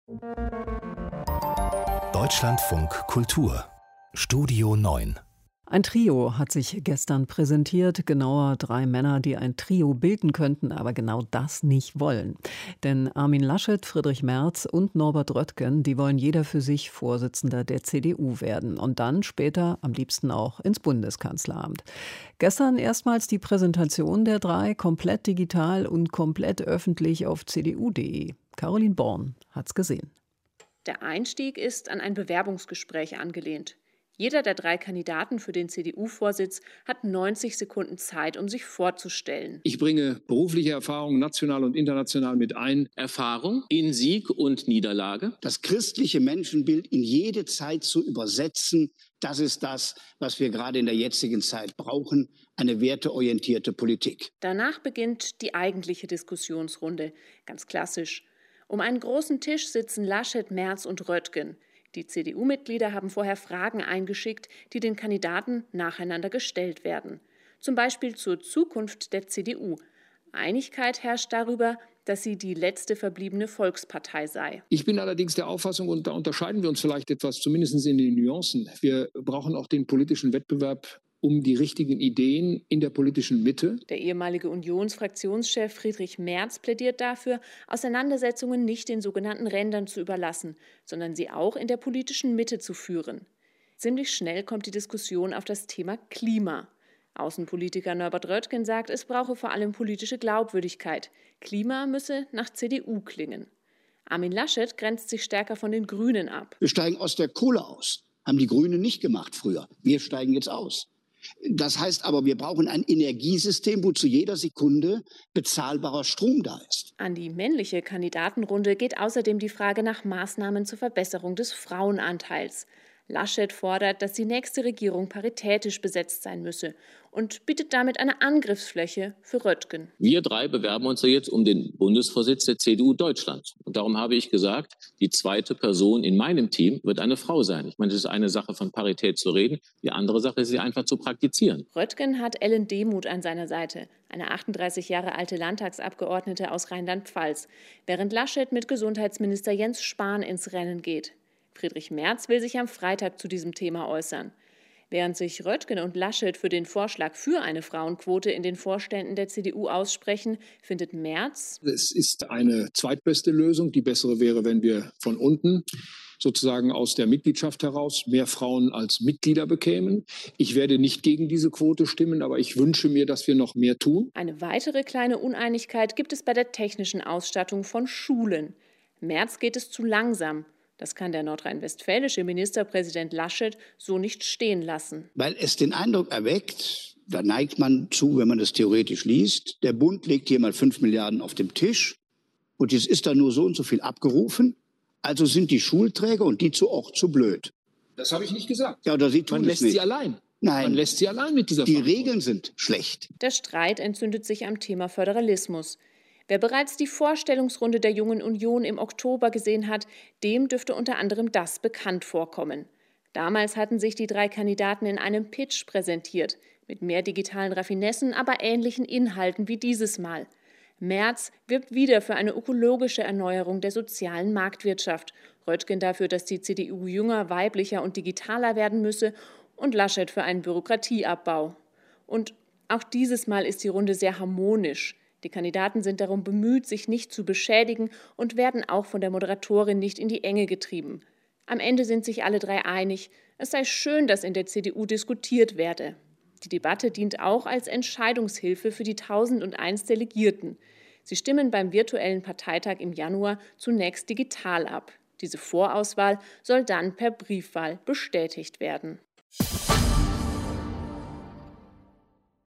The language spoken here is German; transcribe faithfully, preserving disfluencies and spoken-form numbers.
Deutschlandfunk Kultur Studio neun. Ein Trio hat sich gestern präsentiert, genauer drei Männer, die ein Trio bilden könnten, aber genau das nicht wollen. Denn Armin Laschet, Friedrich Merz und Norbert Röttgen, die wollen jeder für sich Vorsitzender der C D U werden und dann später am liebsten auch ins Bundeskanzleramt. Gestern erstmals die Präsentation der drei, komplett digital und komplett öffentlich auf c d u punkt d e. Caroline Born hat's gesehen. Der Einstieg ist an ein Bewerbungsgespräch angelehnt. Jeder der drei Kandidaten für den C D U-Vorsitz hat neunzig Sekunden Zeit, um sich vorzustellen. Ich bringe berufliche Erfahrung national und international mit ein. Erfahrung in Sieg und Niederlage. Das christliche Menschenbild in jede Zeit zu übersetzen, das ist das, was wir gerade in der jetzigen Zeit brauchen, eine werteorientierte Politik. Danach beginnt die eigentliche Diskussionsrunde, ganz klassisch. Um einen großen Tisch sitzen Laschet, Merz und Röttgen. Die C D U-Mitglieder haben vorher Fragen eingeschickt, die den Kandidaten nacheinander gestellt werden. Zum Beispiel zur Zukunft der C D U. Einigkeit herrscht darüber, dass sie die letzte verbliebene Volkspartei sei. Ich bin allerdings der Auffassung, und da unterscheiden wir uns vielleicht etwas, zumindest in den Nuancen, wir brauchen auch den politischen Wettbewerb um die richtigen Ideen in der politischen Mitte. Der ehemalige Unionsfraktionschef Friedrich Merz plädiert dafür, Auseinandersetzungen nicht den sogenannten Rändern zu überlassen, sondern sie auch in der politischen Mitte zu führen. Ziemlich schnell kommt die Diskussion auf das Thema Klima. Außenpolitiker Norbert Röttgen sagt, es brauche vor allem politische Glaubwürdigkeit. Klima müsse nach C D U klingen. Armin Laschet grenzt sich stärker von den Grünen ab. Wir steigen aus der Kohle aus. Haben die Grünen nicht gemacht früher. Wir steigen jetzt aus. Das heißt aber, wir brauchen ein Energiesystem, wo zu jeder Sekunde bezahlbarer Strom da ist. An die männliche Kandidatenrunde geht außerdem die Frage nach Maßnahmen zur Verbesserung des Frauenanteils. Laschet fordert, dass die nächste Regierung paritätisch besetzt sein müsse und bietet damit eine Angriffsfläche für Röttgen. Wir drei bewerben uns ja jetzt um den Bundesvorsitz der C D U Deutschland. Und darum habe ich gesagt, die zweite Person in meinem Team wird eine Frau sein. Ich meine, es ist eine Sache von Parität zu reden, die andere Sache ist, sie einfach zu praktizieren. Röttgen hat Ellen Demuth an seiner Seite, eine achtunddreißig Jahre alte Landtagsabgeordnete aus Rheinland-Pfalz, während Laschet mit Gesundheitsminister Jens Spahn ins Rennen geht. Friedrich Merz will sich am Freitag zu diesem Thema äußern. Während sich Röttgen und Laschet für den Vorschlag für eine Frauenquote in den Vorständen der C D U aussprechen, findet Merz: Es ist eine zweitbeste Lösung. Die bessere wäre, wenn wir von unten, sozusagen aus der Mitgliedschaft heraus, mehr Frauen als Mitglieder bekämen. Ich werde nicht gegen diese Quote stimmen, aber ich wünsche mir, dass wir noch mehr tun. Eine weitere kleine Uneinigkeit gibt es bei der technischen Ausstattung von Schulen. Merz geht es zu langsam. Das kann der nordrhein-westfälische Ministerpräsident Laschet so nicht stehen lassen. Weil es den Eindruck erweckt, da neigt man zu, wenn man das theoretisch liest, der Bund legt hier mal fünf Milliarden auf den Tisch und jetzt ist da nur so und so viel abgerufen. Also sind die Schulträger und die zu auch zu blöd. Das habe ich nicht gesagt. Ja, oder sie tun Man lässt nicht. sie allein. Nein, Man lässt sie allein mit dieser die Verantwortung. Regeln sind schlecht. Der Streit entzündet sich am Thema Föderalismus. Wer bereits die Vorstellungsrunde der Jungen Union im Oktober gesehen hat, dem dürfte unter anderem das bekannt vorkommen. Damals hatten sich die drei Kandidaten in einem Pitch präsentiert, mit mehr digitalen Raffinessen, aber ähnlichen Inhalten wie dieses Mal. Merz wirbt wieder für eine ökologische Erneuerung der sozialen Marktwirtschaft, Röttgen dafür, dass die C D U jünger, weiblicher und digitaler werden müsse und Laschet für einen Bürokratieabbau. Und auch dieses Mal ist die Runde sehr harmonisch. Die Kandidaten sind darum bemüht, sich nicht zu beschädigen und werden auch von der Moderatorin nicht in die Enge getrieben. Am Ende sind sich alle drei einig, es sei schön, dass in der C D U diskutiert werde. Die Debatte dient auch als Entscheidungshilfe für die tausendeins Delegierten. Sie stimmen beim virtuellen Parteitag im Januar zunächst digital ab. Diese Vorauswahl soll dann per Briefwahl bestätigt werden.